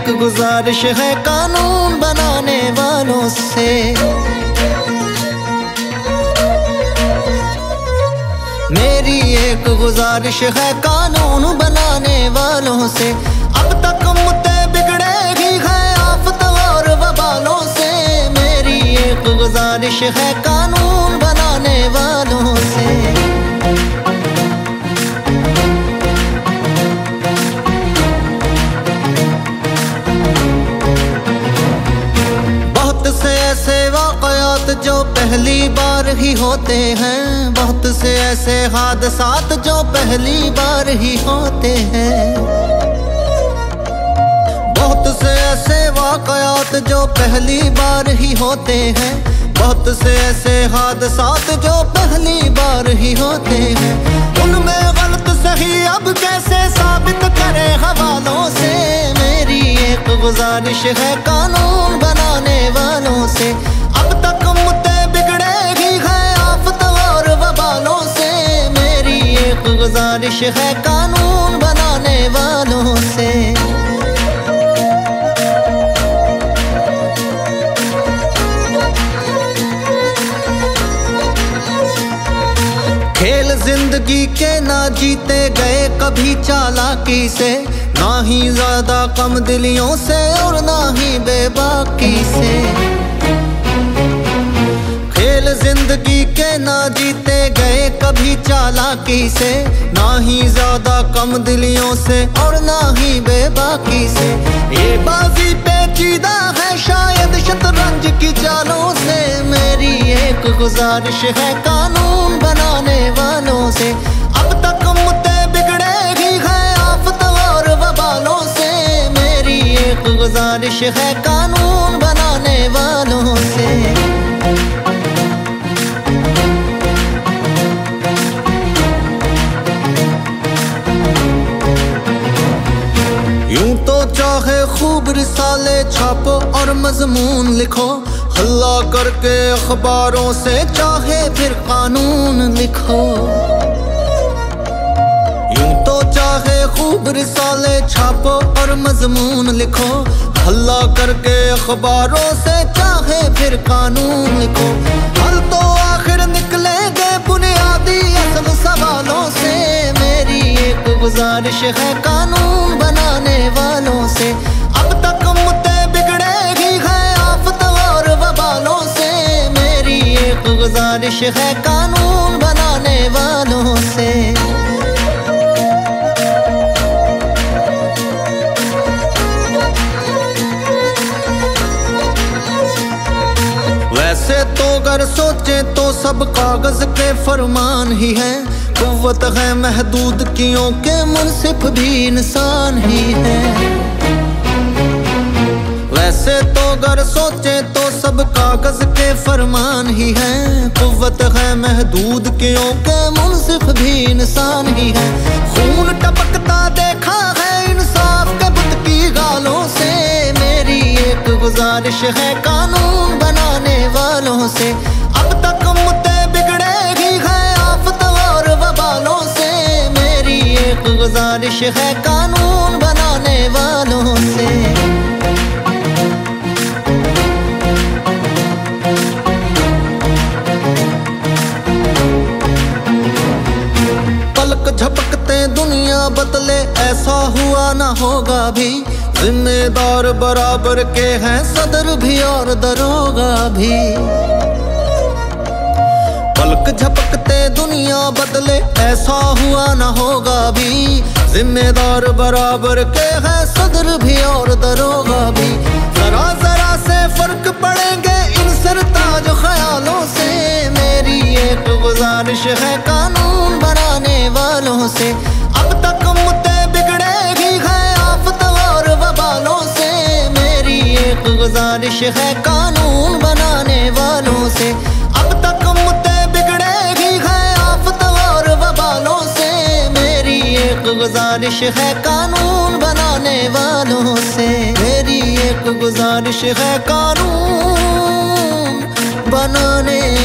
एक गुजारिश है कानून बनाने वालों से। मेरी एक गुजारिश है कानून बनाने वालों से। अब तक मुद्दे बिगड़े ही हैं आफतों और वबालों से। मेरी एक गुजारिश है कानून बनाने वालों से। ऐसे वाक़यात जो पहली बार ही होते हैं, बहुत से ऐसे हादसात जो पहली बार ही होते हैं। बहुत से ऐसे वाक़यात जो पहली बार ही होते हैं, बहुत से ऐसे हादसात जो पहली बार ही होते हैं। उनमें गलत सही अब कैसे साबित करें हवालों से। मेरी एक गुजारिश है कानून बनाने वालों से। अब तक मुद्दे बिगड़े ही हैं आफतों और वबालों से। मेरी एक गुजारिश है कानून बनाने वालों से। खेल जिंदगी के ना जीते गए कभी चालाकी से, ना ही ज्यादा कम दिलियों से और ना ही बेबाकी से। खेल जिंदगी के ना जीते गए कभी चालाकी से, ना ही ज्यादा कम दिलियों से और ना ही बेबाकी से। ये बाजी पेचीदा है शायद शतरंज की चालों से। मेरी एक गुजारिश है कानून बनाने वालों से। अब तक मुद्दे बिगड़े ही हैं आफतों और वबालों से। मेरी एक गुजारिश है कानून बनाने वालों से। यूं तो चाहे खूब रिसाले छापो और मजमून लिखो, हल्ला करके अखबारों से चाहे फिर कानून लिखो। यूं तो चाहे खूब रिसाले छापो और मजमून लिखो, हल्ला करके अखबारों से चाहे फिर कानून लिखो। हल तो आखिर निकलेंगे बुनियादी असल सवालों से। मेरी एक गुजारिश है कानून बनाने वालों से। अब तक मुद्दे बिगड़े ही हैं आफतों और वबालों से। मेरी एक गुजारिश है कानून बनाने वालों से। वैसे तो अगर सोचे तो सब कागज के फरमान ही है। कुव्वत है महदूद कियों के मुनसिफ भी इंसान ही है। वैसे तो अगर सोचे तो सब कागज के फरमान ही है। कुव्वत है महदूद कियों के मुनसिफ भी इंसान ही है। खून टपकता देखा है इंसाफ के बुत की गालों से। मेरी एक गुजारिश है कानून बनाने वालों से। अब तक मुद्दे बिगड़े ही हैं आफतों और वबालों से। मेरी एक गुजारिश है कानून बनाने वालों से। पलक झपकते दुनिया बदले ऐसा हुआ ना होगा भी। जिम्मेदार बराबर के हैं सदर भी और दरोगा भी। पलक झपकते दुनिया बदले ऐसा हुआ ना होगा भी। जिम्मेदार बराबर के हैं सदर भी और दरोगा भी। जरा जरा से फर्क पड़ेंगे इन सरताज ख्यालों से। मेरी एक गुजारिश है कानून बनाने वालों से। अब तक मुद्दे बिगड़े ही हैं आफतों और वबालों से। मेरी एक गुजारिश है कानून बनाने वालों से। अब तक मुद्दे बिगड़े ही हैं आफतों और वबालों से। मेरी एक गुजारिश है कानून बनाने वालों से। मेरी एक गुजारिश है कानून बनाने